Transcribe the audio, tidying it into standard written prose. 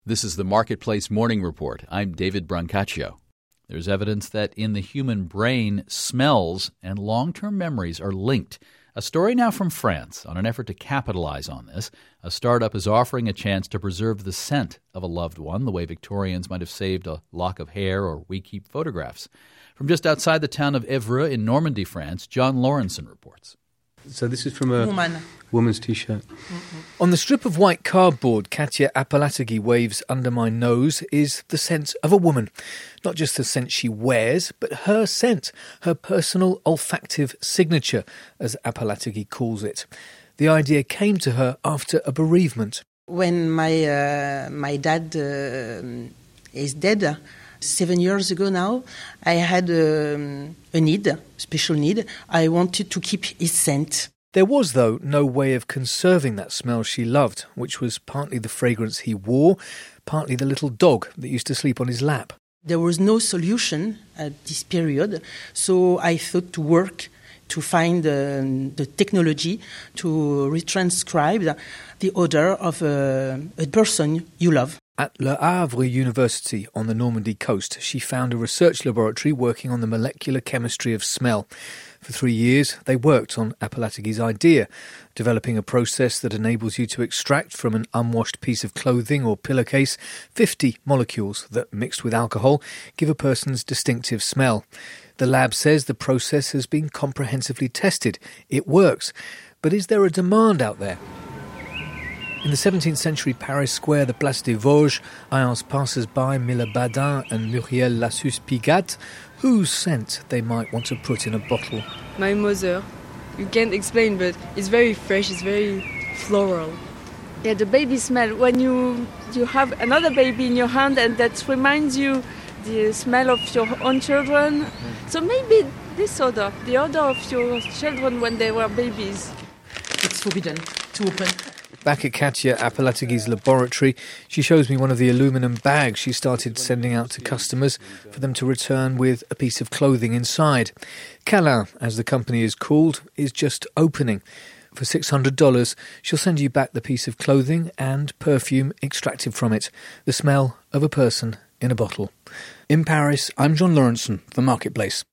This is the Marketplace Morning Report. I'm David Brancaccio. There's evidence that in the human brain, smells and long-term memories are linked. A story now from France on an effort to capitalize on this. A startup is offering a chance to preserve the scent of a loved one, the way Victorians might have saved a lock of hair or we keep photographs. From just outside the town of Évreux in Normandy, France, John Laurenson reports. So this is from a woman's T-shirt. On the strip of white cardboard Katia Apalategui waves under my nose is the scent of a woman. Not just the scent she wears, but her scent, her personal olfactive signature, as Apalategui calls it. The idea came to her after a bereavement. When my dad is dead, 7 years ago now, I had a special need. I wanted to keep his scent. There was, though, no way of conserving that smell she loved, which was partly the fragrance he wore, partly the little dog that used to sleep on his lap. There was no solution at this period, so I thought to work to find the technology to retranscribe the odor of a person you love. At Le Havre University on the Normandy coast, she found a research laboratory working on the molecular chemistry of smell. For 3 years, they worked on Apalategui's idea, developing a process that enables you to extract from an unwashed piece of clothing or pillowcase 50 molecules that, mixed with alcohol, give a person's distinctive smell. The lab says the process has been comprehensively tested. It works. But is there a demand out there? In the 17th century Paris square, the Place des Vosges, I asked passers-by Mila Badin and Muriel Lassus-Pigat whose scent they might want to put in a bottle. My mother. You can't explain, but it's very fresh, it's very floral. Yeah, the baby smell, when you have another baby in your hand and that reminds you the smell of your own children. So maybe this odor, the odor of your children when they were babies. It's forbidden to open. Back at Katia Apalategui's laboratory, she shows me one of the aluminum bags she started sending out to customers for them to return with a piece of clothing inside. Calin, as the company is called, is just opening. For $600, she'll send you back the piece of clothing and perfume extracted from it, the smell of a person in a bottle. In Paris, I'm John Laurenson for Marketplace.